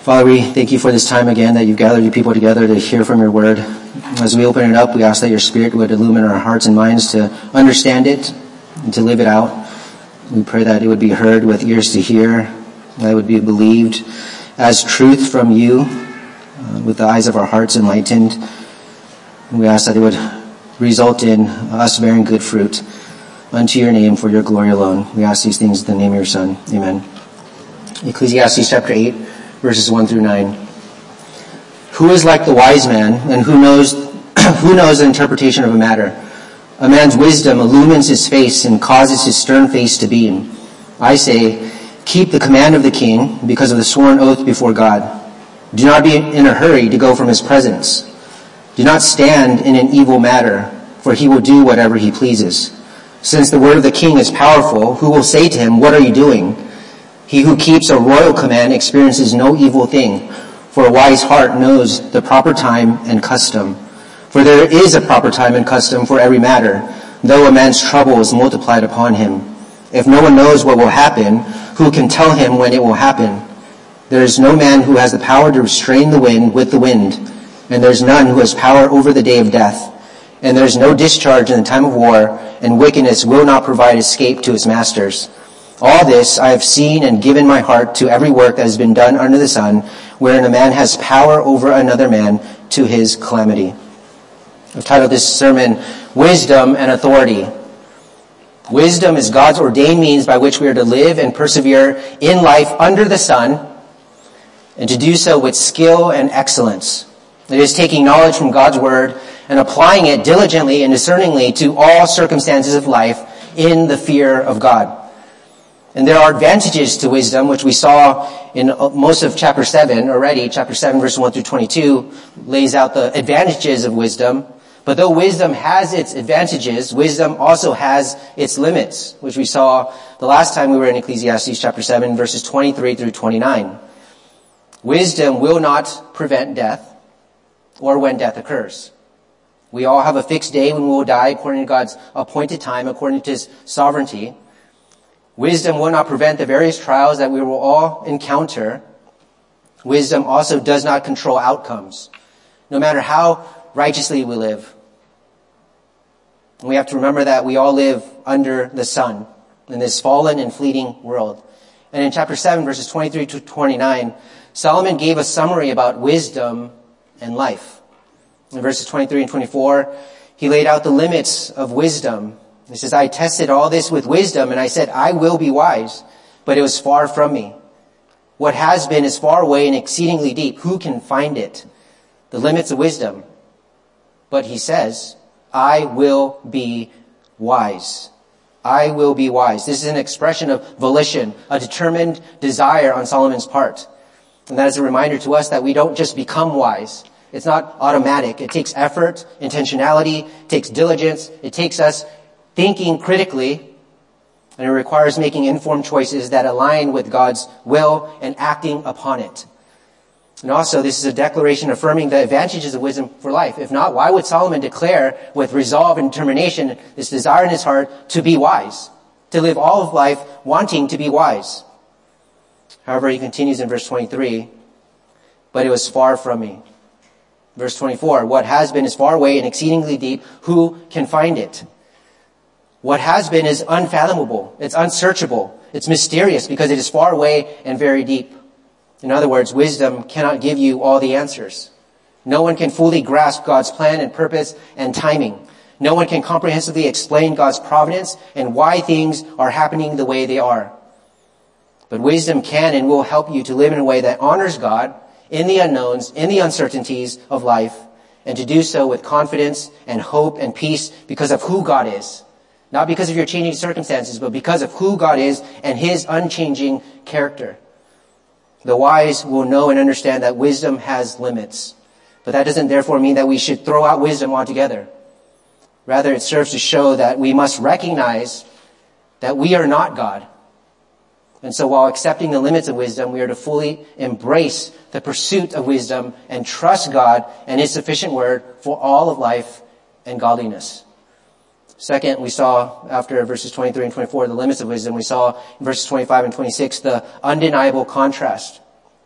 Father, we thank you for this time again that you've gathered your people together to hear from your word. As we open it up, we ask that your Spirit would illumine our hearts and minds to understand it and to live it out. We pray that it would be heard with ears to hear, that it would be believed as truth from you, with the eyes of our hearts enlightened. And we ask that it would result in us bearing good fruit unto your name for your glory alone. We ask these things in the name of your Son. Amen. Ecclesiastes chapter 8. Verses 1 through 9. Who is like the wise man, and who knows the interpretation of a matter? A man's wisdom illumines his face and causes his stern face to beam. I say, keep the command of the king because of the sworn oath before God. Do not be in a hurry to go from his presence. Do not stand in an evil matter, for he will do whatever he pleases. Since the word of the king is powerful, who will say to him, what are you doing? He who keeps a royal command experiences no evil thing, for a wise heart knows the proper time and custom. For there is a proper time and custom for every matter, though a man's trouble is multiplied upon him. If no one knows what will happen, who can tell him when it will happen? There is no man who has the power to restrain the wind with the wind, and there is none who has power over the day of death. And there is no discharge in the time of war, and wickedness will not provide escape to its masters. All this I have seen and given my heart to every work that has been done under the sun, wherein a man has power over another man to his calamity. I've titled this sermon, Wisdom and Authority. Wisdom is God's ordained means by which we are to live and persevere in life under the sun, and to do so with skill and excellence. It is taking knowledge from God's word and applying it diligently and discerningly to all circumstances of life in the fear of God. And there are advantages to wisdom, which we saw in most of chapter 7 already. Chapter 7, verse 1 through 22 lays out the advantages of wisdom. But though wisdom has its advantages, wisdom also has its limits, which we saw the last time we were in Ecclesiastes chapter 7, verses 23 through 29. Wisdom will not prevent death or when death occurs. We all have a fixed day when we will die according to God's appointed time, according to his sovereignty. Wisdom will not prevent the various trials that we will all encounter. Wisdom also does not control outcomes, no matter how righteously we live. And we have to remember that we all live under the sun in this fallen and fleeting world. And in chapter 7, verses 23 to 29, Solomon gave a summary about wisdom and life. In verses 23 and 24, he laid out the limits of wisdom. He says, I tested all this with wisdom, and I said, I will be wise, but it was far from me. What has been is far away and exceedingly deep. Who can find it? The limits of wisdom. But he says, I will be wise. I will be wise. This is an expression of volition, a determined desire on Solomon's part. And that is a reminder to us that we don't just become wise. It's not automatic. It takes effort, intentionality, it takes diligence. It takes us thinking critically, and it requires making informed choices that align with God's will and acting upon it. And also, this is a declaration affirming the advantages of wisdom for life. If not, why would Solomon declare with resolve and determination this desire in his heart to be wise, to live all of life wanting to be wise? However, he continues in verse 23, but it was far from me. Verse 24, what has been is far away and exceedingly deep. Who can find it? What has been is unfathomable. It's unsearchable. It's mysterious because it is far away and very deep. In other words, wisdom cannot give you all the answers. No one can fully grasp God's plan and purpose and timing. No one can comprehensively explain God's providence and why things are happening the way they are. But wisdom can and will help you to live in a way that honors God in the unknowns, in the uncertainties of life, and to do so with confidence and hope and peace because of who God is. Not because of your changing circumstances, but because of who God is and his unchanging character. The wise will know and understand that wisdom has limits. But that doesn't therefore mean that we should throw out wisdom altogether. Rather, it serves to show that we must recognize that we are not God. And so while accepting the limits of wisdom, we are to fully embrace the pursuit of wisdom and trust God and his sufficient word for all of life and godliness. Second, we saw after verses 23 and 24, the limits of wisdom. We saw in verses 25 and 26, the undeniable contrast.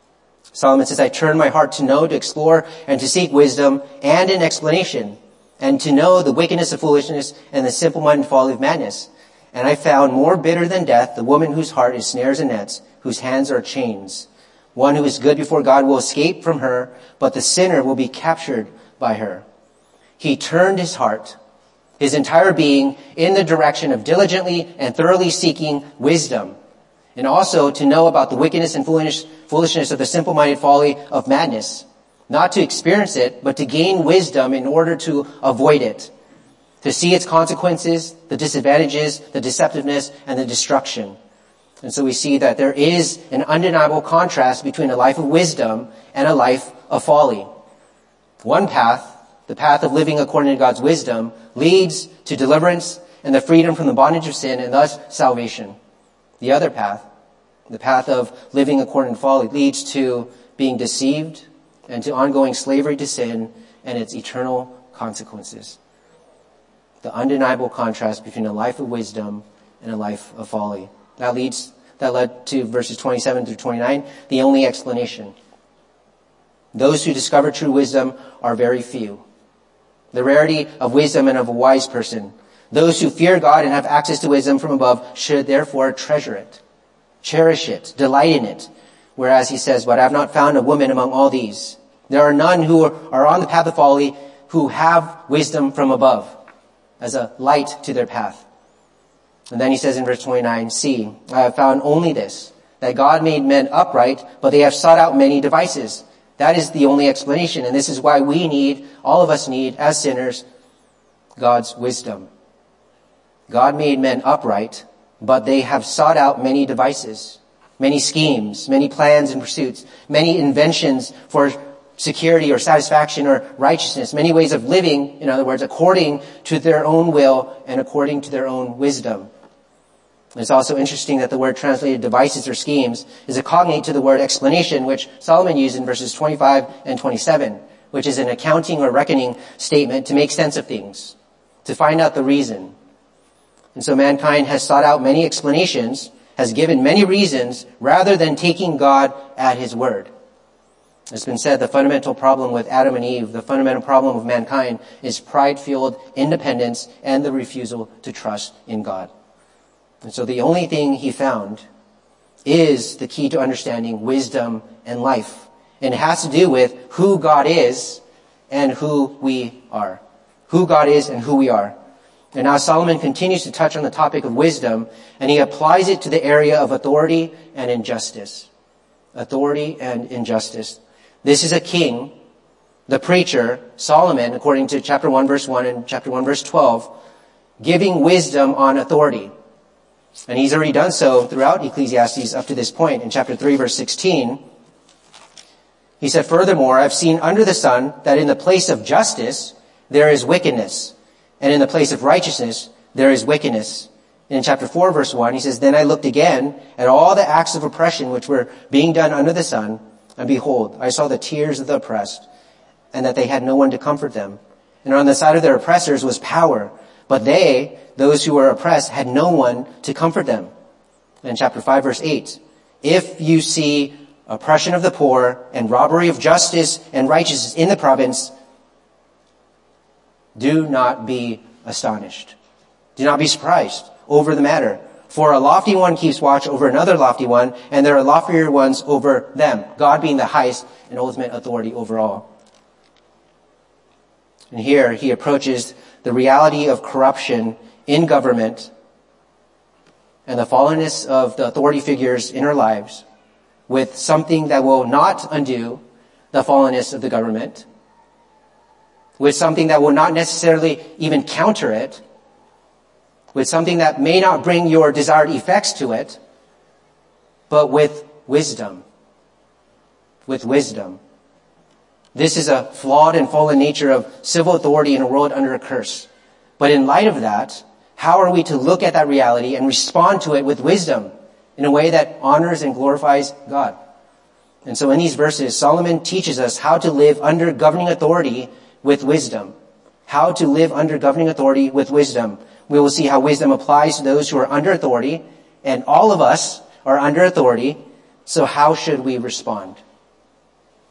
Solomon says, I turned my heart to know, to explore, and to seek wisdom and an explanation, and to know the wickedness of foolishness and the simple-minded folly of madness. And I found more bitter than death the woman whose heart is snares and nets, whose hands are chains. One who is good before God will escape from her, but the sinner will be captured by her. He turned his heart, his entire being, in the direction of diligently and thoroughly seeking wisdom, and also to know about the wickedness and foolishness of the simple-minded folly of madness, not to experience it, but to gain wisdom in order to avoid it, to see its consequences, the disadvantages, the deceptiveness, and the destruction. And so we see that there is an undeniable contrast between a life of wisdom and a life of folly. One path, the path of living according to God's wisdom, leads to deliverance and the freedom from the bondage of sin and thus salvation. The other path, the path of living according to folly, leads to being deceived and to ongoing slavery to sin and its eternal consequences. The undeniable contrast between a life of wisdom and a life of folly. That led to verses 27 through 29, the only explanation. Those who discover true wisdom are very few. The rarity of wisdom and of a wise person. Those who fear God and have access to wisdom from above should therefore treasure it, cherish it, delight in it. Whereas he says, but I have not found a woman among all these. There are none who are on the path of folly who have wisdom from above as a light to their path. And then he says in verse 29, see, I have found only this, that God made men upright, but they have sought out many devices. That is the only explanation. And this is why all of us need, as sinners, God's wisdom. God made men upright, but they have sought out many devices, many schemes, many plans and pursuits, many inventions for security or satisfaction or righteousness, many ways of living, in other words, according to their own will and according to their own wisdom. It's also interesting that the word translated devices or schemes is a cognate to the word explanation, which Solomon used in verses 25 and 27, which is an accounting or reckoning statement to make sense of things, to find out the reason. And so mankind has sought out many explanations, has given many reasons, rather than taking God at his word. It's been said the fundamental problem with Adam and Eve, the fundamental problem of mankind, is pride-fueled independence and the refusal to trust in God. And so the only thing he found is the key to understanding wisdom and life. And it has to do with who God is and who we are. Who God is and who we are. And now Solomon continues to touch on the topic of wisdom, and he applies it to the area of authority and injustice. Authority and injustice. This is a king, the preacher, Solomon, according to chapter 1 verse 1 and chapter 1 verse 12, giving wisdom on authority. And he's already done so throughout Ecclesiastes up to this point. In chapter 3 verse 16, he said, furthermore, I've seen under the sun that in the place of justice there is wickedness, and in the place of righteousness there is wickedness. And in chapter 4 verse 1, he says, then I looked again at all the acts of oppression which were being done under the sun, and behold, I saw the tears of the oppressed, and that they had no one to comfort them. And on the side of their oppressors was power, but those who were oppressed, had no one to comfort them. And in chapter 5 verse 8, if you see oppression of the poor and robbery of justice and righteousness in the province, do not be astonished. Do not be surprised over the matter. For a lofty one keeps watch over another lofty one, and there are loftier ones over them, God being the highest and ultimate authority over all. And here he approaches the reality of corruption in government and the fallenness of the authority figures in our lives with something that will not undo the fallenness of the government, with something that will not necessarily even counter it, with something that may not bring your desired effects to it, but with wisdom. With wisdom. This is a flawed and fallen nature of civil authority in a world under a curse. But in light of that, how are we to look at that reality and respond to it with wisdom in a way that honors and glorifies God? And so in these verses, Solomon teaches us how to live under governing authority with wisdom. How to live under governing authority with wisdom. We will see how wisdom applies to those who are under authority, and all of us are under authority. So how should we respond?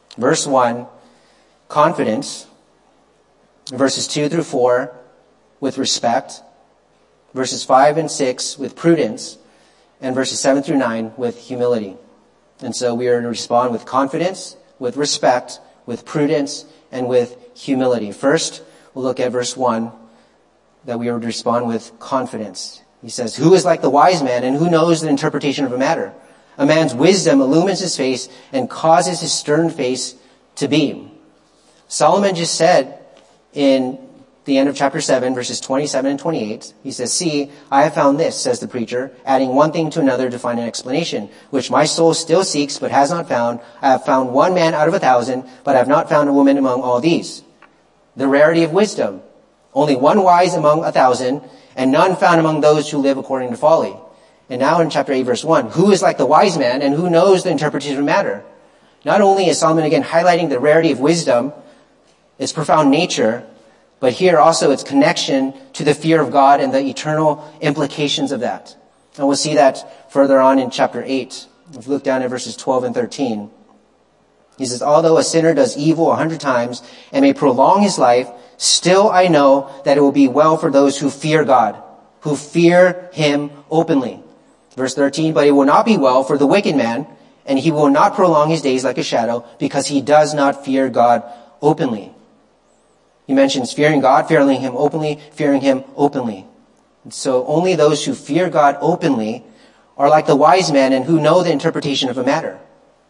Verse 1, confidence. Verses 2 through 4, with respect. Verses 5 and 6, with prudence. And verses 7 through 9, with humility. And so we are to respond with confidence, with respect, with prudence, and with humility. First, we'll look at verse 1, that we are to respond with confidence. He says, who is like the wise man, and who knows the interpretation of a matter? A man's wisdom illumines his face and causes his stern face to beam. Solomon just said in the end of chapter 7, verses 27 and 28, he says, see, I have found this, says the preacher, adding one thing to another to find an explanation, which my soul still seeks but has not found. I have found one man out of 1,000, but I have not found a woman among all these. The rarity of wisdom. Only one wise among 1,000, and none found among those who live according to folly. And now in chapter 8, verse 1, who is like the wise man, and who knows the interpretation of matter? Not only is Solomon again highlighting the rarity of wisdom, its profound nature, but here also its connection to the fear of God and the eternal implications of that. And we'll see that further on in chapter 8. If you look down at verses 12 and 13. He says, although a sinner does evil 100 times and may prolong his life, still I know that it will be well for those who fear God, who fear him openly. Verse 13, but it will not be well for the wicked man, and he will not prolong his days like a shadow, because he does not fear God openly. He mentions fearing God, fearing him openly, fearing him openly. And so only those who fear God openly are like the wise man and who know the interpretation of a matter.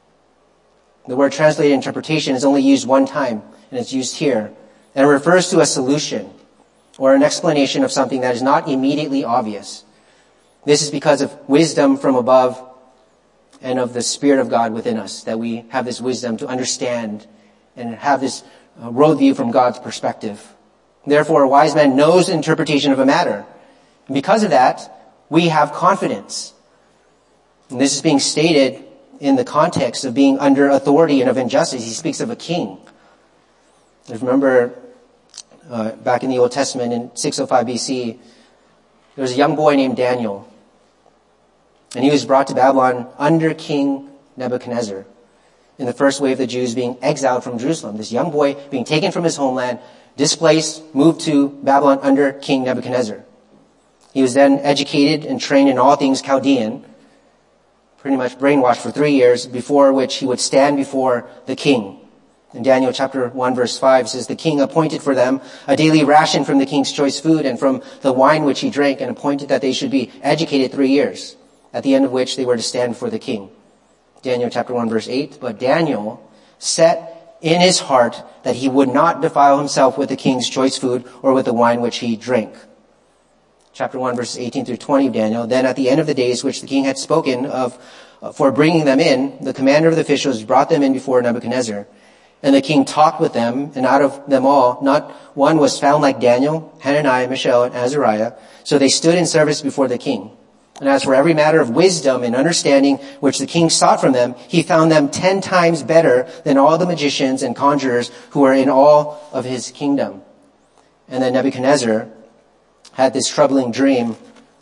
The word translated interpretation is only used one time, and it's used here. And it refers to a solution or an explanation of something that is not immediately obvious. This is because of wisdom from above and of the Spirit of God within us, that we have this wisdom to understand and have this worldview from God's perspective. Therefore, a wise man knows the interpretation of a matter. And because of that, we have confidence. And this is being stated in the context of being under authority and of injustice. He speaks of a king. If you remember, back in the Old Testament in 605 BC, there was a young boy named Daniel. And he was brought to Babylon under King Nebuchadnezzar, in the first wave of the Jews being exiled from Jerusalem. This young boy being taken from his homeland, displaced, moved to Babylon under King Nebuchadnezzar. He was then educated and trained in all things Chaldean, pretty much brainwashed for 3 years, before which he would stand before the king. In Daniel chapter 1 verse 5 says, the king appointed for them a daily ration from the king's choice food and from the wine which he drank, and appointed that they should be educated 3 years, at the end of which they were to stand before the king. Daniel chapter 1 verse 8, but Daniel set in his heart that he would not defile himself with the king's choice food or with the wine which he drank. Chapter 1 verses 18 through 20 of Daniel, then at the end of the days which the king had spoken of for bringing them in, the commander of the officials brought them in before Nebuchadnezzar. And the king talked with them, and out of them all, not one was found like Daniel, Hananiah, Mishael, and Azariah. So they stood in service before the king. And as for every matter of wisdom and understanding which the king sought from them, he found them 10 times better than all the magicians and conjurers who were in all of his kingdom. And then Nebuchadnezzar had this troubling dream,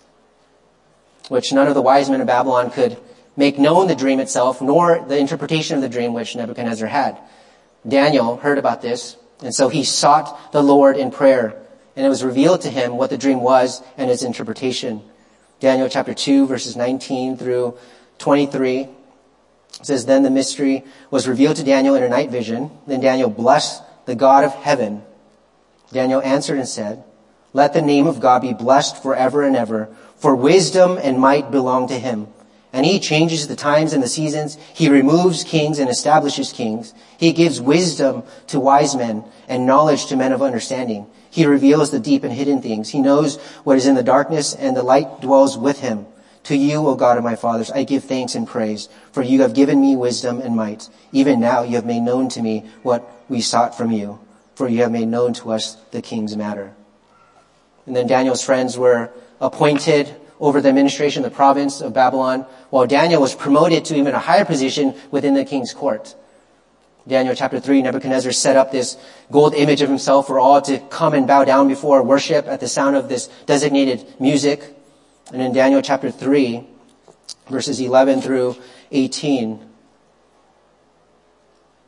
which none of the wise men of Babylon could make known the dream itself, nor the interpretation of the dream which Nebuchadnezzar had. Daniel heard about this, and so he sought the Lord in prayer, and it was revealed to him what the dream was and its interpretation. Daniel chapter 2 verses 19 through 23 says, then the mystery was revealed to Daniel in a night vision. Then Daniel blessed the God of heaven. Daniel answered and said, let the name of God be blessed forever and ever, for wisdom and might belong to him. And he changes the times and the seasons. He removes kings and establishes kings. He gives wisdom to wise men and knowledge to men of understanding. He reveals the deep and hidden things. He knows what is in the darkness, and the light dwells with him. To you, O God of my fathers, I give thanks and praise, for you have given me wisdom and might. Even now you have made known to me what we sought from you, for you have made known to us the king's matter. And then Daniel's friends were appointed over the administration of the province of Babylon, while Daniel was promoted to even a higher position within the king's court. Daniel chapter 3, Nebuchadnezzar set up this gold image of himself for all to come and bow down before, worship at the sound of this designated music. And in Daniel chapter 3, verses 11 through 18,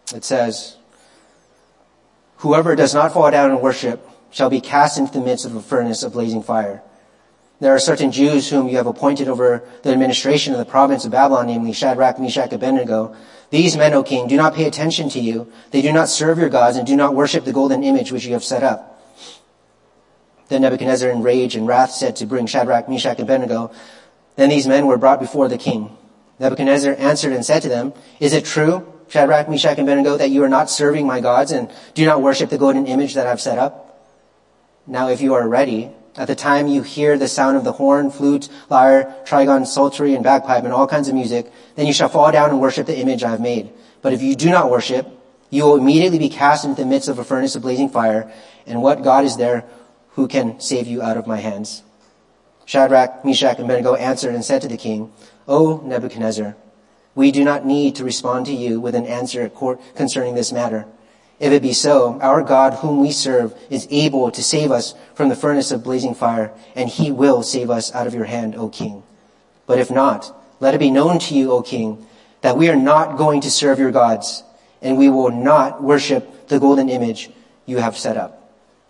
It says, "Whoever does not fall down and worship shall be cast into the midst of a furnace of blazing fire. There are certain Jews whom you have appointed over the administration of the province of Babylon, namely Shadrach, Meshach, and Abednego. These men, O king, do not pay attention to you. They do not serve your gods and do not worship the golden image which you have set up." Then Nebuchadnezzar, in rage and wrath, said to bring Shadrach, Meshach, and Abednego. Then these men were brought before the king. Nebuchadnezzar answered and said to them, "Is it true, Shadrach, Meshach, and Abednego, that you are not serving my gods and do not worship the golden image that I have set up? Now if you are ready, at the time you hear the sound of the horn, flute, lyre, trigon, psaltery, and bagpipe, and all kinds of music, then you shall fall down and worship the image I have made. But if you do not worship, you will immediately be cast into the midst of a furnace of blazing fire. And what God is there who can save you out of my hands?" Shadrach, Meshach, and Abednego answered and said to the king, "O Nebuchadnezzar, we do not need to respond to you with an answer concerning this matter. If it be so, our God whom we serve is able to save us from the furnace of blazing fire, and he will save us out of your hand, O king. But if not, let it be known to you, O king, that we are not going to serve your gods, and we will not worship the golden image you have set up."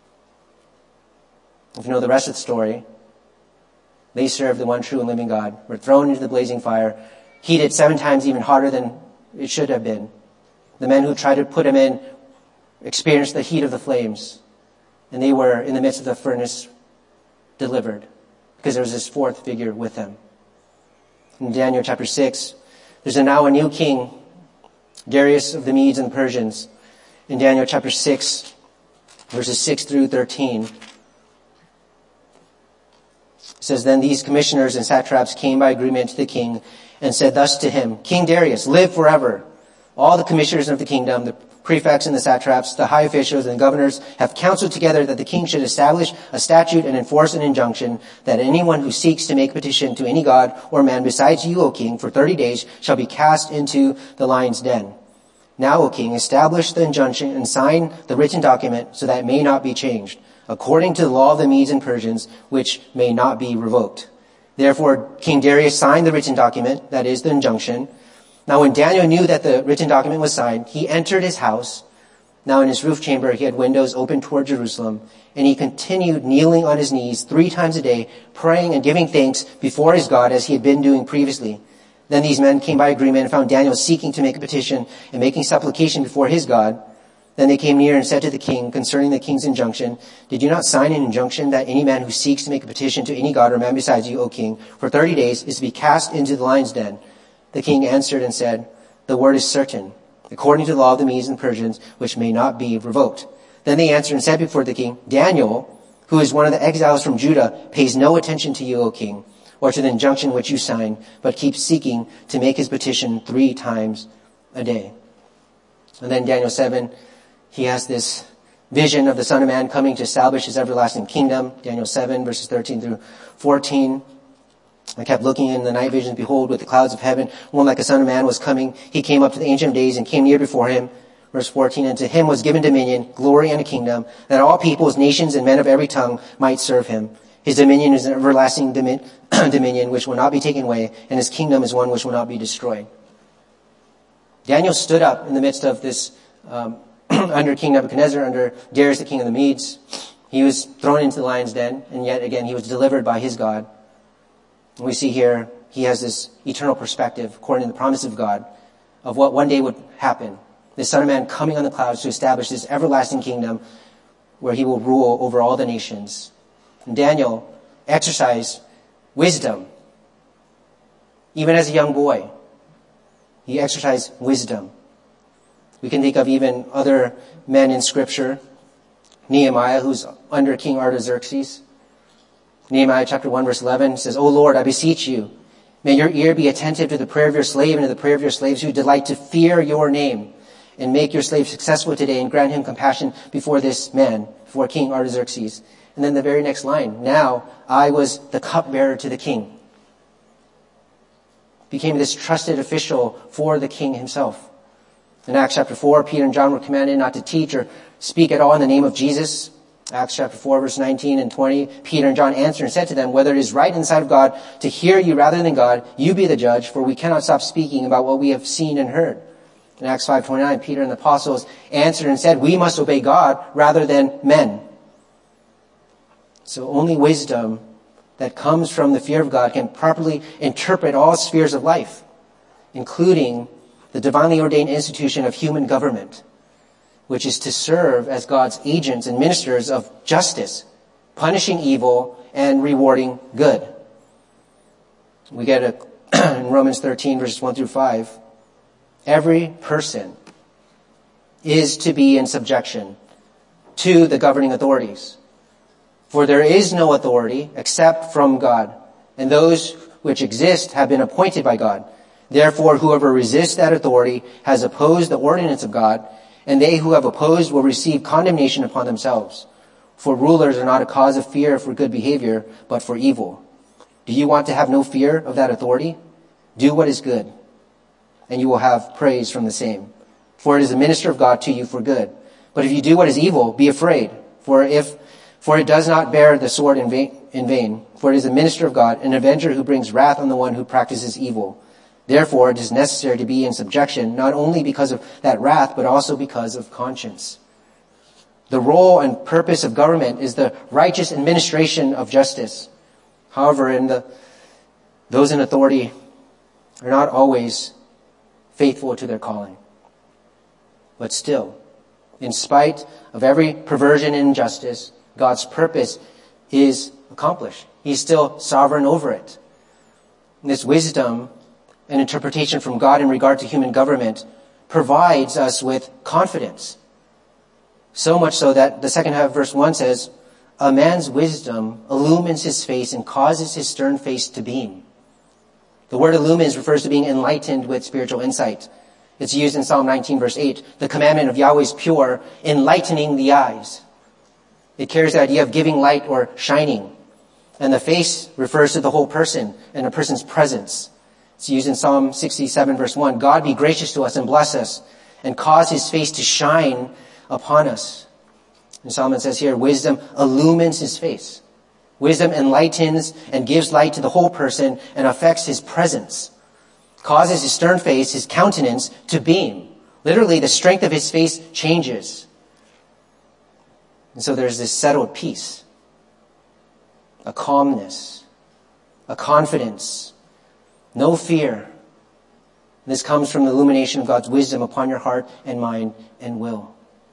If you know the rest of the story, they served the one true and living God, were thrown into the blazing fire, heated 7 times even hotter than it should have been. The men who tried to put him in experienced the heat of the flames, and they were in the midst of the furnace delivered because there was this fourth figure with them. In Daniel chapter 6, there's now a new king, Darius of the Medes and Persians. In Daniel chapter 6, verses 6 through 13, it says, "Then these commissioners and satraps came by agreement to the king and said thus to him, 'King Darius, live forever. All the commissioners of the kingdom, the prefects and the satraps, the high officials and the governors have counseled together that the king should establish a statute and enforce an injunction that anyone who seeks to make petition to any god or man besides you, O king, for 30 days shall be cast into the lion's den. Now, O king, establish the injunction and sign the written document so that it may not be changed, according to the law of the Medes and Persians, which may not be revoked.' Therefore, King Darius signed the written document, that is the injunction. Now when Daniel knew that the written document was signed, he entered his house. Now in his roof chamber he had windows open toward Jerusalem, and he continued kneeling on his knees 3 times a day, praying and giving thanks before his God as he had been doing previously. Then these men came by agreement and found Daniel seeking to make a petition and making supplication before his God. Then they came near and said to the king concerning the king's injunction, 'Did you not sign an injunction that any man who seeks to make a petition to any god or man besides you, O king, for 30 days is to be cast into the lion's den?' The king answered and said, 'The word is certain, according to the law of the Medes and Persians, which may not be revoked.' Then they answered and said before the king, 'Daniel, who is one of the exiles from Judah, pays no attention to you, O king, or to the injunction which you signed, but keeps seeking to make his petition 3 times a day.'" And then Daniel 7, he has this vision of the Son of Man coming to establish his everlasting kingdom. Daniel 7, verses 13 through 14. "I kept looking in the night visions. Behold, with the clouds of heaven, one like a son of man was coming. He came up to the Ancient of Days and came near before him." Verse 14, "And to him was given dominion, glory, and a kingdom, that all peoples, nations, and men of every tongue might serve him. His dominion is an everlasting dominion which will not be taken away, and his kingdom is one which will not be destroyed." Daniel stood up in the midst of this, under King Nebuchadnezzar, under Darius, the king of the Medes. He was thrown into the lion's den, and yet again he was delivered by his God. We see here, he has this eternal perspective, according to the promise of God, of what one day would happen. The Son of Man coming on the clouds to establish this everlasting kingdom where he will rule over all the nations. And Daniel exercised wisdom. Even as a young boy, he exercised wisdom. We can think of even other men in Scripture. Nehemiah, who's under King Artaxerxes. Nehemiah chapter 1 verse 11 says, "O Lord, I beseech you, may your ear be attentive to the prayer of your slave and to the prayer of your slaves who delight to fear your name, and make your slave successful today and grant him compassion before this man," before King Artaxerxes. And then the very next line, "Now I was the cupbearer to the king." Became this trusted official for the king himself. In Acts chapter 4, Peter and John were commanded not to teach or speak at all in the name of Jesus. Acts chapter 4, verse 19 and 20, Peter and John answered and said to them, "Whether it is right in the sight of God to hear you rather than God, you be the judge, for we cannot stop speaking about what we have seen and heard." In Acts 5:29, Peter and the apostles answered and said, we must obey God rather than men. So only wisdom that comes from the fear of God can properly interpret all spheres of life, including the divinely ordained institution of human government, which is to serve as God's agents and ministers of justice, punishing evil and rewarding good. We get it in Romans 13, verses 1 through 5. Every person is to be in subjection to the governing authorities. For there is no authority except from God, and those which exist have been appointed by God. Therefore, whoever resists that authority has opposed the ordinance of God, and they who have opposed will receive condemnation upon themselves. For rulers are not a cause of fear for good behavior, but for evil. Do you want to have no fear of that authority? Do what is good, and you will have praise from the same. For it is a minister of God to you for good. But if you do what is evil, be afraid, for it does not bear the sword in vain. For it is a minister of God, an avenger who brings wrath on the one who practices evil. Therefore, it is necessary to be in subjection, not only because of that wrath, but also because of conscience. The role and purpose of government is the righteous administration of justice. However, those in authority are not always faithful to their calling. But still, in spite of every perversion and injustice, God's purpose is accomplished. He's still sovereign over it. And this wisdom and interpretation from God in regard to human government provides us with confidence. So much so that the second half of verse 1 says, a man's wisdom illumines his face and causes his stern face to beam. The word illumines refers to being enlightened with spiritual insight. It's used in Psalm 19, verse 8. The commandment of Yahweh is pure, enlightening the eyes. It carries the idea of giving light or shining. And the face refers to the whole person and a person's presence. It's used in Psalm 67, verse 1. God be gracious to us and bless us and cause his face to shine upon us. And Solomon says here, wisdom illumines his face. Wisdom enlightens and gives light to the whole person and affects his presence. Causes his stern face, his countenance, to beam. Literally, the strength of his face changes. And so there's this settled peace, a calmness, a confidence, no fear. This comes from the illumination of God's wisdom upon your heart and mind and will.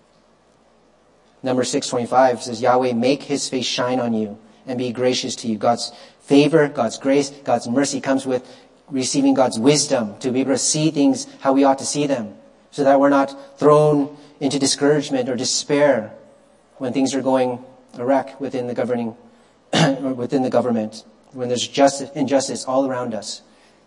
Numbers 6:25 says, Yahweh, make his face shine on you and be gracious to you. God's favor, God's grace, God's mercy comes with receiving God's wisdom to be able to see things how we ought to see them, so that we're not thrown into discouragement or despair when things are going awry within the governing, or within the government, when there's injustice all around us.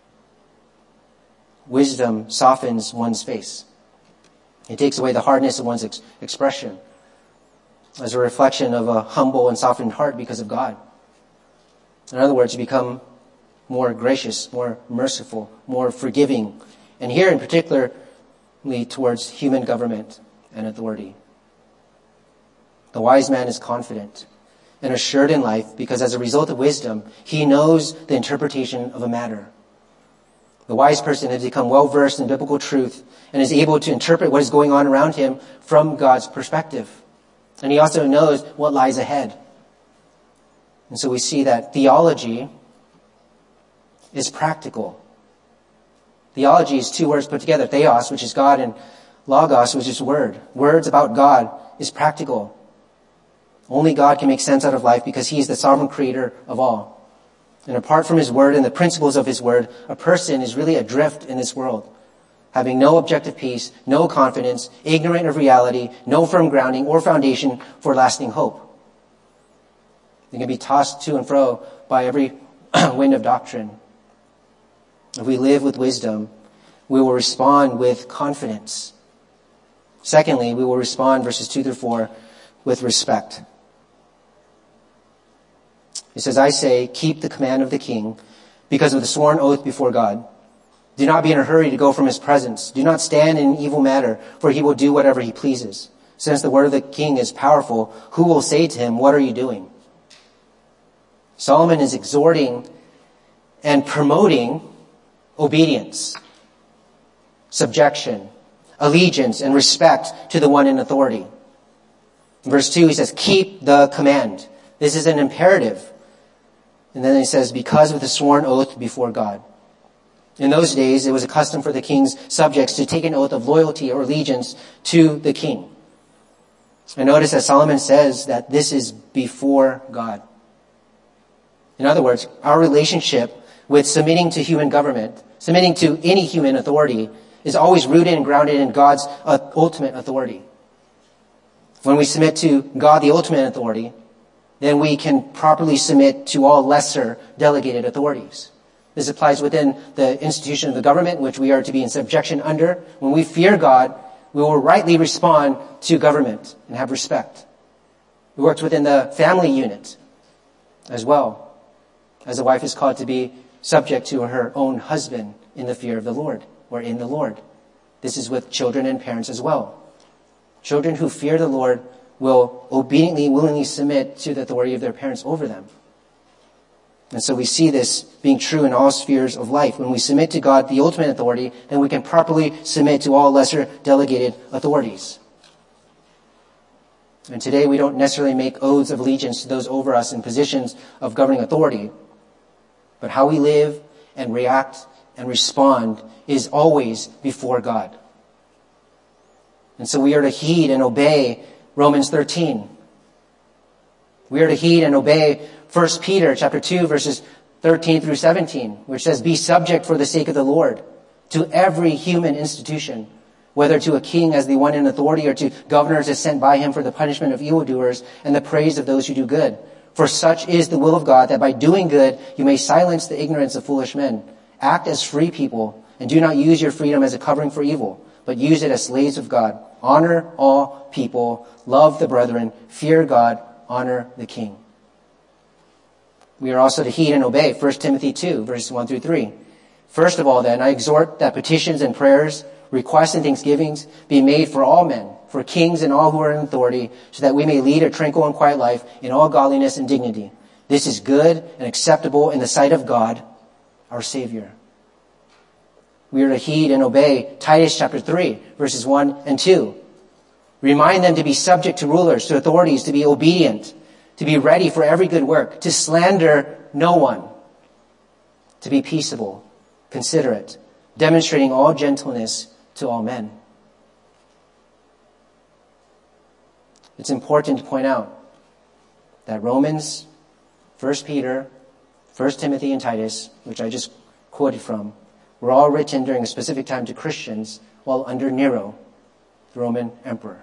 Wisdom softens one's face. It takes away the hardness of one's expression as a reflection of a humble and softened heart because of God. In other words, you become more gracious, more merciful, more forgiving, and here in particularly towards human government and authority. The wise man is confident and assured in life because as a result of wisdom, he knows the interpretation of a matter. The wise person has become well-versed in biblical truth and is able to interpret what is going on around him from God's perspective. And he also knows what lies ahead. And so we see that theology is practical. Theology is two words put together, theos, which is God, and logos, which is word. Words about God is practical. Only God can make sense out of life because he is the sovereign creator of all. And apart from his word and the principles of his word, a person is really adrift in this world, having no objective peace, no confidence, ignorant of reality, no firm grounding or foundation for lasting hope. They can be tossed to and fro by every wind of doctrine. If we live with wisdom, we will respond with confidence. Secondly, we will respond, verses 2 through 4, with respect. It says, I say, keep the command of the king because of the sworn oath before God. Do not be in a hurry to go from his presence. Do not stand in an evil matter, for he will do whatever he pleases. Since the word of the king is powerful, who will say to him, what are you doing? Solomon is exhorting and promoting obedience, subjection, allegiance, and respect to the one in authority. In verse 2, he says, keep the command. This is an imperative. And then he says, because of the sworn oath before God. In those days, it was a custom for the king's subjects to take an oath of loyalty or allegiance to the king. And notice that Solomon says that this is before God. In other words, our relationship with submitting to human government, submitting to any human authority, is always rooted and grounded in God's ultimate authority. When we submit to God, the ultimate authority, then we can properly submit to all lesser delegated authorities. This applies within the institution of the government, which we are to be in subjection under. When we fear God, we will rightly respond to government and have respect. It works within the family unit as well, as a wife is called to be subject to her own husband in the fear of the Lord, or in the Lord. This is with children and parents as well. Children who fear the Lord will obediently, willingly submit to the authority of their parents over them. And so we see this being true in all spheres of life. When we submit to God, the ultimate authority, then we can properly submit to all lesser delegated authorities. And today we don't necessarily make oaths of allegiance to those over us in positions of governing authority. But how we live and react and respond is always before God. And so we are to heed and obey Romans 13. We are to heed and obey 1 Peter chapter 2, verses 13 through 17, which says, be subject for the sake of the Lord to every human institution, whether to a king as the one in authority or to governors as sent by him for the punishment of evildoers and the praise of those who do good. For such is the will of God, that by doing good you may silence the ignorance of foolish men. Act as free people, and do not use your freedom as a covering for evil, but use it as slaves of God. Honor all people, love the brethren, fear God, honor the king. We are also to heed and obey 1 Timothy 2, verses 1 through 3. First of all, then, I exhort that petitions and prayers, requests and thanksgivings be made for all men, for kings and all who are in authority, so that we may lead a tranquil and quiet life in all godliness and dignity. This is good and acceptable in the sight of God, our Savior. We are to heed and obey Titus chapter 3, verses 1 and 2. Remind them to be subject to rulers, to authorities, to be obedient, to be ready for every good work, to slander no one, to be peaceable, considerate, demonstrating all gentleness to all men. It's important to point out that Romans, 1 Peter, 1 Timothy, and Titus, which I just quoted from, were all written during a specific time to Christians while under Nero, the Roman emperor.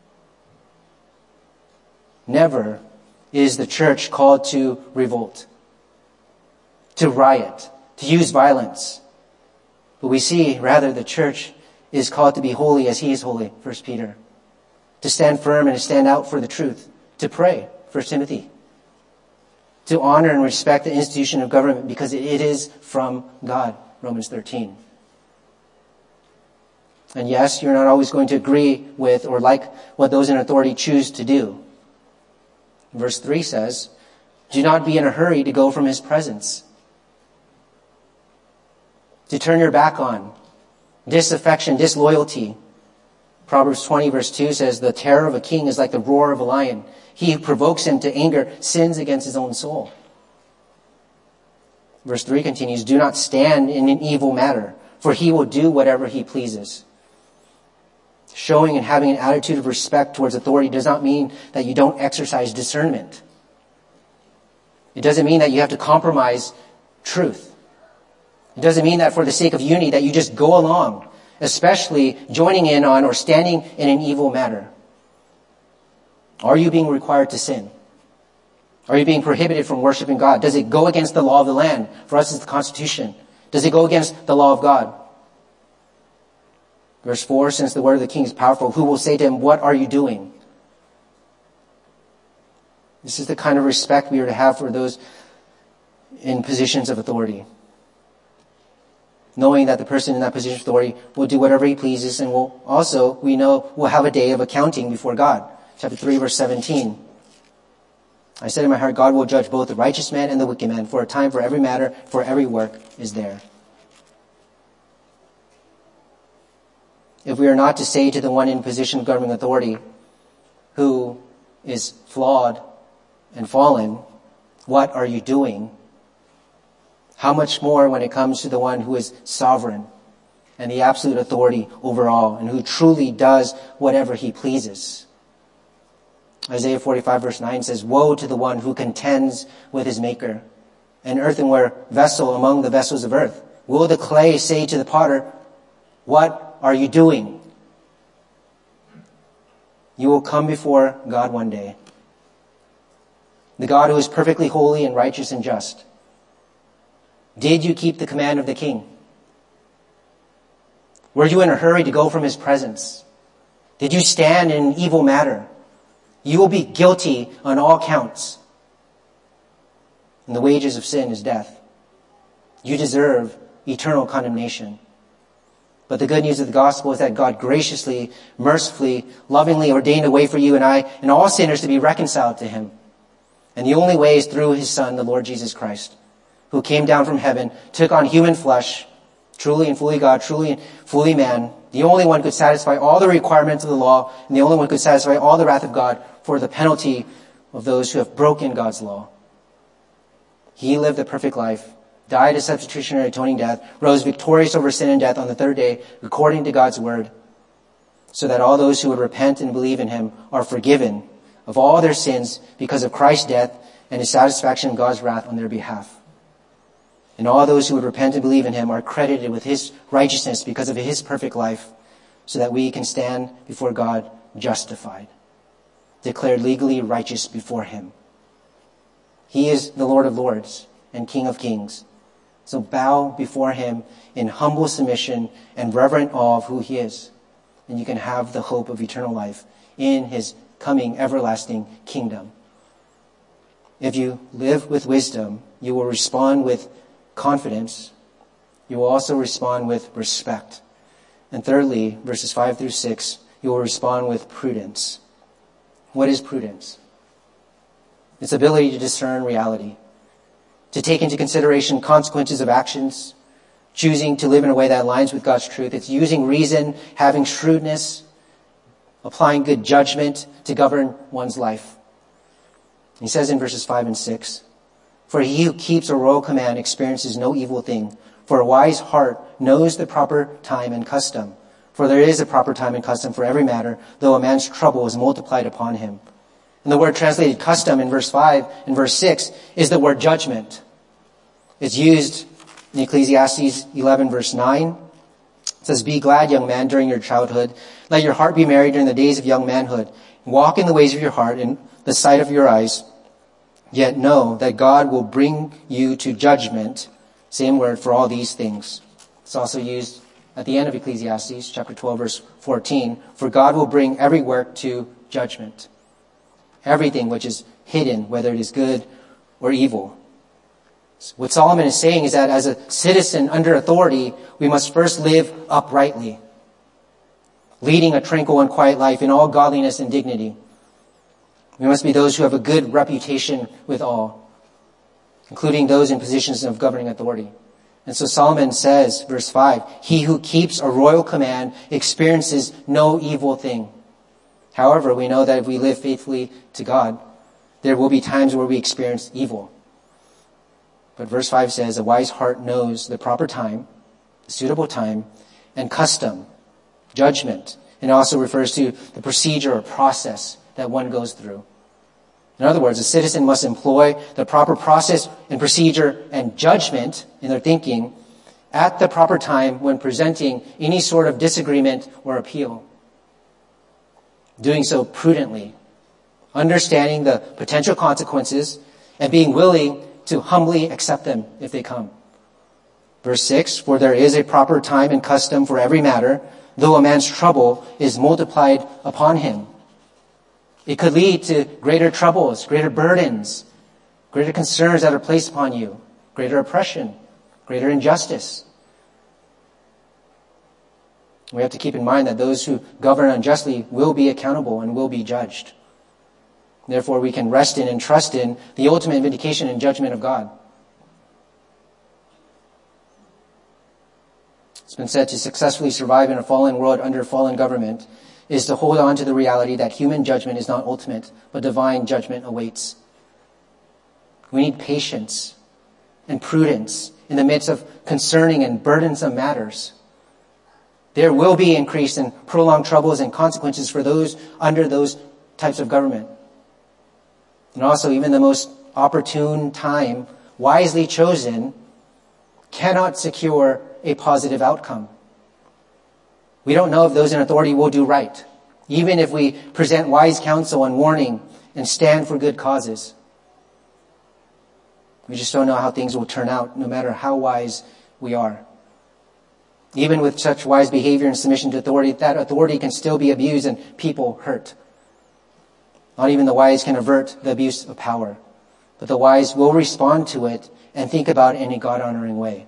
Never is the church called to revolt, to riot, to use violence. But we see, rather, the church is called to be holy as he is holy, 1 Peter. To stand firm and to stand out for the truth. To pray, 1 Timothy. To honor and respect the institution of government because it is from God, Romans 13. And yes, you're not always going to agree with or like what those in authority choose to do. Verse 3 says, do not be in a hurry to go from his presence. To turn your back on. Disaffection, disloyalty. Proverbs 20 verse 2 says, the terror of a king is like the roar of a lion. He who provokes him to anger sins against his own soul. Verse 3 continues, do not stand in an evil matter, for he will do whatever he pleases. Showing and having an attitude of respect towards authority does not mean that you don't exercise discernment. It doesn't mean that you have to compromise truth. It doesn't mean that for the sake of unity that you just go along, especially joining in on or standing in an evil matter. Are you being required to sin? Are you being prohibited from worshiping God? Does it go against the law of the land? For us, it's the Constitution. Does it go against the law of God? Verse 4, since the word of the king is powerful, who will say to him, what are you doing? This is the kind of respect we are to have for those in positions of authority. Knowing that the person in that position of authority will do whatever he pleases and will also, we know, will have a day of accounting before God. Chapter 3, verse 17. I said in my heart, God will judge both the righteous man and the wicked man, for a time for every matter, for every work is there. if we are not to say to the one in position of governing authority, who is flawed and fallen, what are you doing? How much more when it comes to the one who is sovereign and the absolute authority over all, and who truly does whatever he pleases. Isaiah 45 verse 9 says, "Woe to the one who contends with his maker, an earthenware vessel among the vessels of earth. Will the clay say to the potter, what are you doing?" You will come before God one day. The God who is perfectly holy and righteous and just. Did you keep the command of the king? Were you in a hurry to go from his presence? Did you stand in an evil matter? You will be guilty on all counts. And the wages of sin is death. You deserve eternal condemnation. But the good news of the gospel is that God graciously, mercifully, lovingly ordained a way for you and I and all sinners to be reconciled to him. And the only way is through his Son, the Lord Jesus Christ, who came down from heaven, took on human flesh, truly and fully God, truly and fully man. The only one could satisfy all the requirements of the law, and the only one could satisfy all the wrath of God for the penalty of those who have broken God's law. He lived a perfect life, died a substitutionary atoning death, rose victorious over sin and death on the third day, according to God's word, so that all those who would repent and believe in him are forgiven of all their sins because of Christ's death and his satisfaction of God's wrath on their behalf. And all those who would repent and believe in him are credited with his righteousness because of his perfect life, so that we can stand before God justified, declared legally righteous before him. He is the Lord of lords and King of kings. So bow before him in humble submission and reverent awe of who he is. And you can have the hope of eternal life in his coming everlasting kingdom. If you live with wisdom, you will respond with confidence. You will also respond with respect. And thirdly, verses 5 through 6, you will respond with prudence. What is prudence? It's ability to discern reality, to take into consideration consequences of actions, choosing to live in a way that aligns with God's truth. It's using reason, having shrewdness, applying good judgment to govern one's life. He says in verses 5 and 6, "For he who keeps a royal command experiences no evil thing, for a wise heart knows the proper time and custom. For there is a proper time and custom for every matter, though a man's trouble is multiplied upon him." And the word translated custom in verse 5 and verse 6 is the word judgment. It's used in Ecclesiastes 11 verse 9. It says, "Be glad, young man, during your childhood. Let your heart be merry during the days of young manhood. Walk in the ways of your heart in the sight of your eyes. Yet know that God will bring you to judgment." Same word for all these things. It's also used at the end of Ecclesiastes chapter 12 verse 14. "For God will bring every work to judgment." Everything which is hidden, whether it is good or evil. What Solomon is saying is that as a citizen under authority, we must first live uprightly, leading a tranquil and quiet life in all godliness and dignity. We must be those who have a good reputation with all, including those in positions of governing authority. And so Solomon says, verse 5, "He who keeps a royal command experiences no evil thing." However, we know that if we live faithfully to God, there will be times where we experience evil. But verse 5 says, "A wise heart knows the proper time, the suitable time, and custom, judgment." And it also refers to the procedure or process that one goes through. In other words, a citizen must employ the proper process and procedure and judgment in their thinking at the proper time when presenting any sort of disagreement or appeal. Doing so prudently, understanding the potential consequences, and being willing to humbly accept them if they come. Verse 6, "For there is a proper time and custom for every matter, though a man's trouble is multiplied upon him." It could lead to greater troubles, greater burdens, greater concerns that are placed upon you, greater oppression, greater injustice. We have to keep in mind that those who govern unjustly will be accountable and will be judged. Therefore, we can rest in and trust in the ultimate vindication and judgment of God. It's been said to successfully survive in a fallen world under fallen government is to hold on to the reality that human judgment is not ultimate, but divine judgment awaits. We need patience and prudence in the midst of concerning and burdensome matters. There will be increased and prolonged troubles and consequences for those under those types of government. And also, even the most opportune time, wisely chosen, cannot secure a positive outcome. We don't know if those in authority will do right, even if we present wise counsel and warning and stand for good causes. We just don't know how things will turn out, no matter how wise we are. Even with such wise behavior and submission to authority, that authority can still be abused and people hurt. Not even the wise can avert the abuse of power, but the wise will respond to it and think about it in a God-honoring way.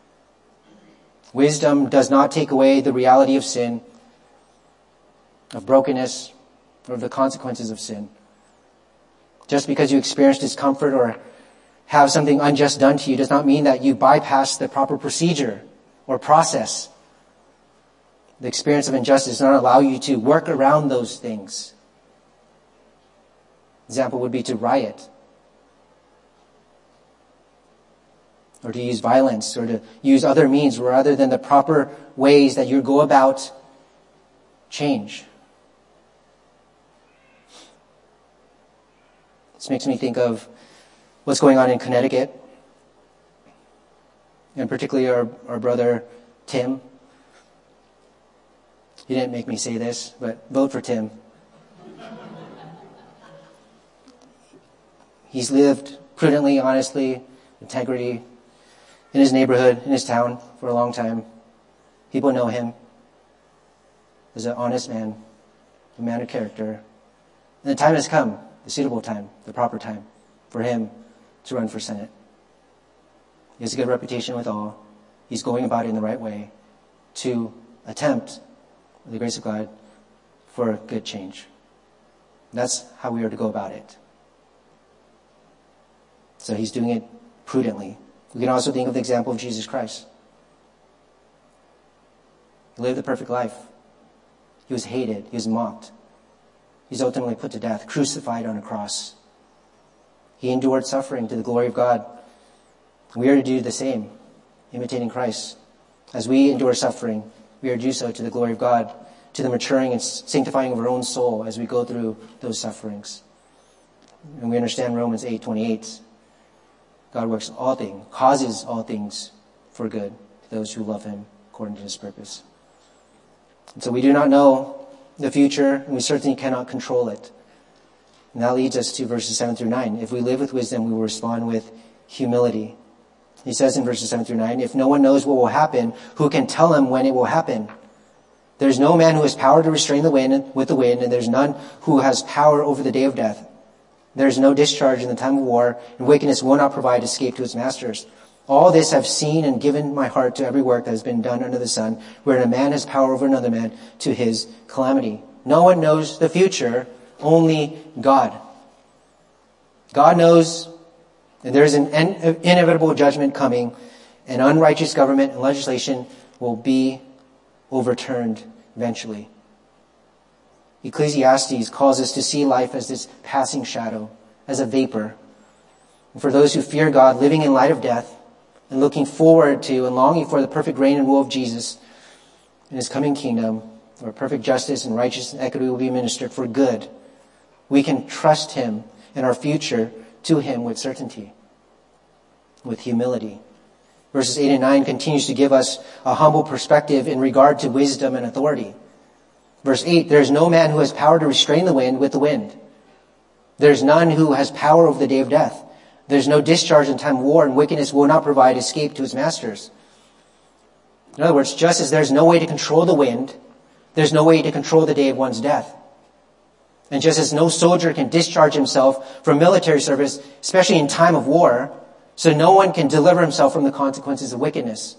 Wisdom does not take away the reality of sin, of brokenness, or of the consequences of sin. Just because you experience discomfort or have something unjust done to you does not mean that you bypass the proper procedure or process. The experience of injustice does not allow you to work around those things. Example would be to riot, or to use violence, or to use other means rather than the proper ways that you go about change. This makes me think of what's going on in Connecticut, and particularly our brother Tim. He didn't make me say this, but vote for Tim. He's lived prudently, honestly, integrity in his neighborhood, in his town for a long time. People know him as an honest man, a man of character. And the time has come, the suitable time, the proper time, for him to run for Senate. He has a good reputation with all. He's going about it in the right way to attempt, with the grace of God, for good change. That's how we are to go about it. So he's doing it prudently. We can also think of the example of Jesus Christ. He lived the perfect life. He was hated. He was mocked. He was ultimately put to death, crucified on a cross. He endured suffering to the glory of God. We are to do the same, imitating Christ. As we endure suffering, we are to do so to the glory of God, to the maturing and sanctifying of our own soul as we go through those sufferings. And we understand Romans 8:28. God works all things, causes all things for good to those who love him according to his purpose. And so we do not know the future, and we certainly cannot control it. And that leads us to verses 7 through 9. If we live with wisdom, we will respond with humility. He says in verses 7 through 9, if no one knows what will happen, who can tell him when it will happen? There's no man who has power to restrain the wind with the wind, and there's none who has power over the day of death. There is no discharge in the time of war, and wickedness will not provide escape to its masters. All this I've seen and given my heart to every work that has been done under the sun, wherein a man has power over another man to his calamity. No one knows the future, only God. God knows that there is an inevitable judgment coming, and unrighteous government and legislation will be overturned eventually. Ecclesiastes calls us to see life as this passing shadow, as a vapor. And for those who fear God, living in light of death, and looking forward to and longing for the perfect reign and rule of Jesus in his coming kingdom, where perfect justice and righteousness and equity will be administered for good, we can trust him and our future to him with certainty, with humility. Verses 8 and 9 continues to give us a humble perspective in regard to wisdom and authority. Verse 8, there is no man who has power to restrain the wind with the wind. There's none who has power over the day of death. There's no discharge in time of war, and wickedness will not provide escape to its masters. In other words, just as there's no way to control the wind, there's no way to control the day of one's death. And just as no soldier can discharge himself from military service, especially in time of war, so no one can deliver himself from the consequences of wickedness.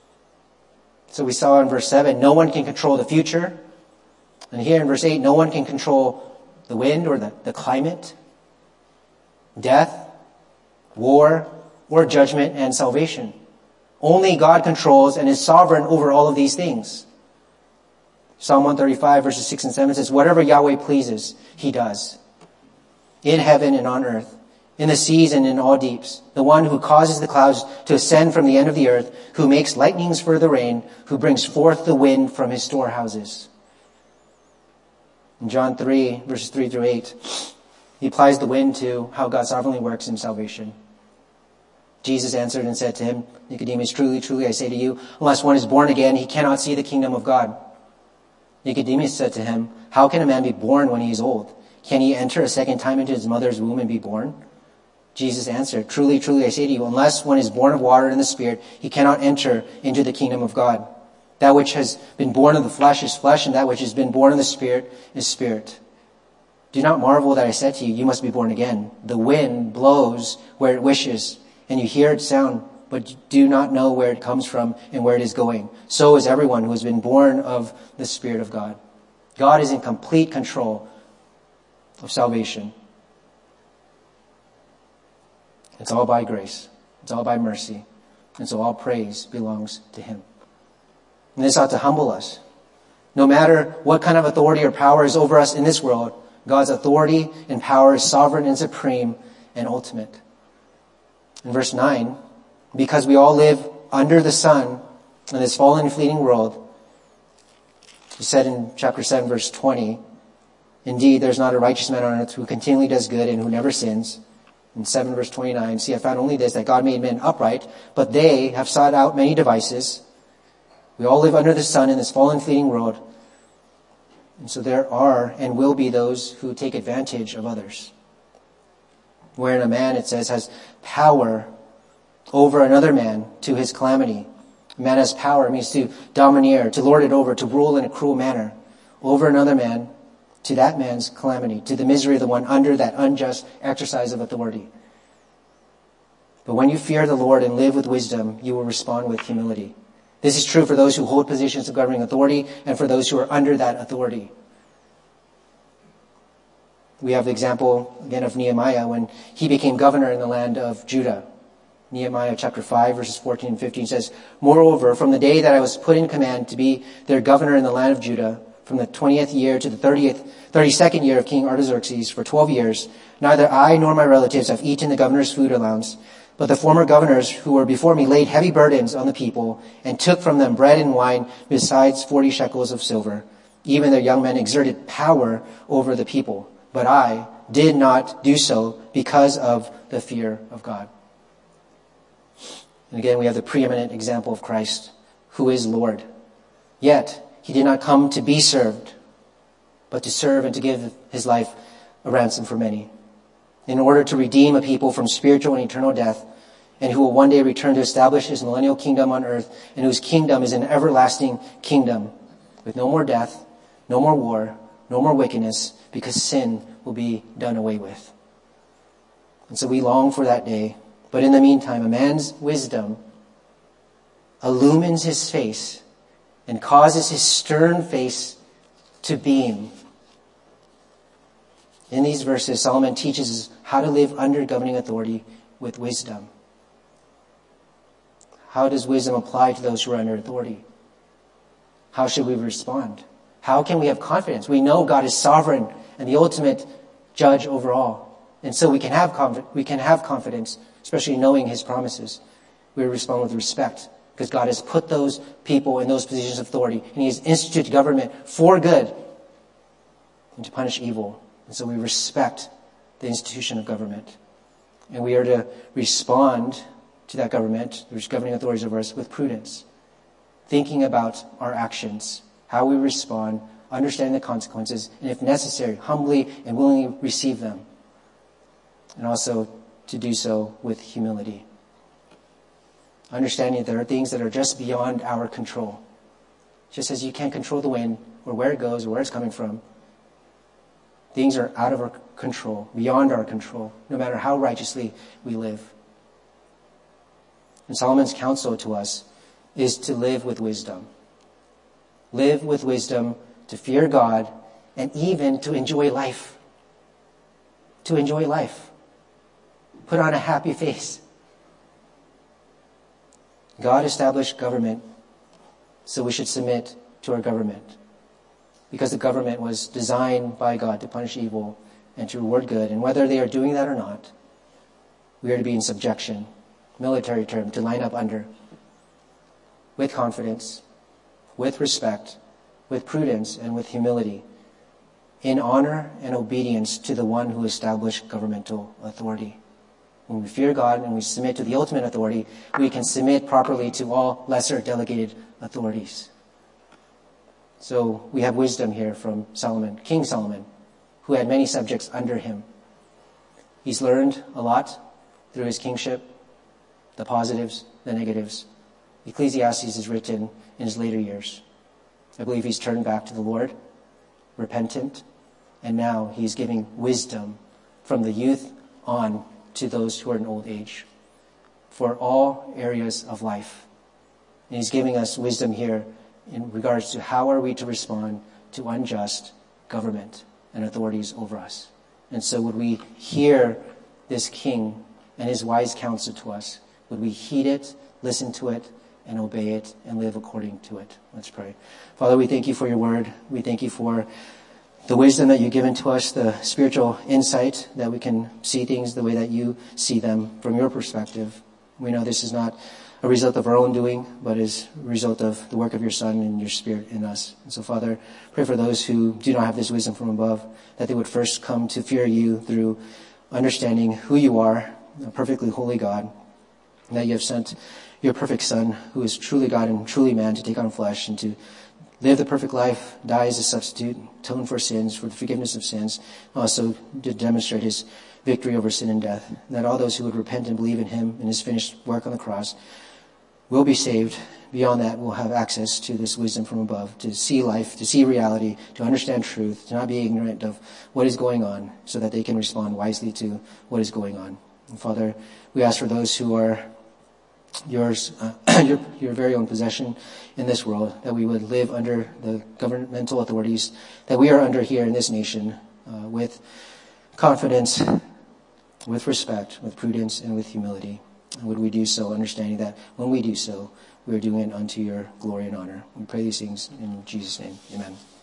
So we saw in verse 7, no one can control the future. And here in verse 8, no one can control the wind or the climate, death, war, or judgment and salvation. Only God controls and is sovereign over all of these things. Psalm 135 verses 6 and 7 says, whatever Yahweh pleases, he does. In heaven and on earth, in the seas and in all deeps. The one who causes the clouds to ascend from the end of the earth, who makes lightnings for the rain, who brings forth the wind from his storehouses. In John 3 verses 3 through 8, he applies the wind to how God sovereignly works in salvation. Jesus answered and said to him, Nicodemus, truly, truly, I say to you, unless one is born again, he cannot see the kingdom of God. Nicodemus said to him, how can a man be born when he is old? Can he enter a second time into his mother's womb and be born? Jesus answered, truly, truly, I say to you, unless one is born of water and the Spirit, he cannot enter into the kingdom of God. That which has been born of the flesh is flesh, and that which has been born of the Spirit is spirit. Do not marvel that I said to you, you must be born again. The wind blows where it wishes, and you hear its sound, but do not know where it comes from and where it is going. So is everyone who has been born of the Spirit of God. God is in complete control of salvation. It's all by grace. It's all by mercy. And so all praise belongs to him. And this ought to humble us. No matter what kind of authority or power is over us in this world, God's authority and power is sovereign and supreme and ultimate. In verse 9, because we all live under the sun in this fallen and fleeting world, he said in chapter 7, verse 20, indeed, there's not a righteous man on earth who continually does good and who never sins. In 7 verse 29, see, I found only this, that God made men upright, but they have sought out many devices. We all live under the sun in this fallen, fleeting world. And so there are and will be those who take advantage of others. Wherein a man, it says, has power over another man to his calamity. A man has power, means to domineer, to lord it over, to rule in a cruel manner over another man, to that man's calamity, to the misery of the one under that unjust exercise of authority. But when you fear the Lord and live with wisdom, you will respond with humility. This is true for those who hold positions of governing authority and for those who are under that authority. We have the example, again, of Nehemiah when he became governor in the land of Judah. Nehemiah chapter 5, verses 14 and 15 says, moreover, from the day that I was put in command to be their governor in the land of Judah, from the 20th year to the 32nd year of King Artaxerxes, for 12 years, neither I nor my relatives have eaten the governor's food allowance. But the former governors who were before me laid heavy burdens on the people and took from them bread and wine besides 40 shekels of silver. Even their young men exerted power over the people. But I did not do so because of the fear of God. And again, we have the preeminent example of Christ, who is Lord. Yet, he did not come to be served, but to serve and to give his life a ransom for many, in order to redeem a people from spiritual and eternal death, and who will one day return to establish his millennial kingdom on earth, and whose kingdom is an everlasting kingdom, with no more death, no more war, no more wickedness, because sin will be done away with. And so we long for that day. But in the meantime, a man's wisdom illumines his face and causes his stern face to beam. In these verses, Solomon teaches us how to live under governing authority with wisdom. How does wisdom apply to those who are under authority? How should we respond? How can we have confidence? We know God is sovereign and the ultimate judge over all. And so we can have confidence, especially knowing his promises. We respond with respect, because God has put those people in those positions of authority, and he has instituted government for good and to punish evil. And so we respect the institution of government. And we are to respond to that government, the governing authorities over us, with prudence, thinking about our actions, how we respond, understanding the consequences, and if necessary, humbly and willingly receive them. And also to do so with humility. Understanding that there are things that are just beyond our control. Just as you can't control the wind or where it goes or where it's coming from. Things are out of our control, beyond our control, no matter how righteously we live. And Solomon's counsel to us is to live with wisdom. Live with wisdom, to fear God, and even to enjoy life. To enjoy life. Put on a happy face. God established government, so we should submit to our government. Because the government was designed by God to punish evil and to reward good. And whether they are doing that or not, we are to be in subjection, military term, to line up under, with confidence, with respect, with prudence, and with humility, in honor and obedience to the one who established governmental authority. When we fear God and we submit to the ultimate authority, we can submit properly to all lesser delegated authorities. So we have wisdom here from Solomon, King Solomon, who had many subjects under him. He's learned a lot through his kingship, the positives, the negatives. Ecclesiastes is written in his later years. I believe he's turned back to the Lord, repentant, and now he's giving wisdom from the youth on to those who are in old age for all areas of life. And he's giving us wisdom here in regards to how are we to respond to unjust government and authorities over us. And so would we hear this king and his wise counsel to us? Would we heed it, listen to it, and obey it, and live according to it? Let's pray. Father, we thank you for your word. We thank you for the wisdom that you've given to us, the spiritual insight that we can see things the way that you see them from your perspective. We know this is not a result of our own doing, but is a result of the work of your Son and your Spirit in us. And so, Father, pray for those who do not have this wisdom from above, that they would first come to fear you through understanding who you are, a perfectly holy God, and that you have sent your perfect Son, who is truly God and truly man, to take on flesh and to live the perfect life, die as a substitute, atone for sins, for the forgiveness of sins, also to demonstrate his victory over sin and death. And that all those who would repent and believe in him and his finished work on the cross will be saved. Beyond that, we'll have access to this wisdom from above, to see life, to see reality, to understand truth, to not be ignorant of what is going on, so that they can respond wisely to what is going on. And Father, we ask for those who are yours, your very own possession in this world, that we would live under the governmental authorities that we are under here in this nation, with confidence, with respect, with prudence, and with humility. And would we do so understanding that when we do so, we are doing it unto your glory and honor. We pray these things in Jesus' name. Amen.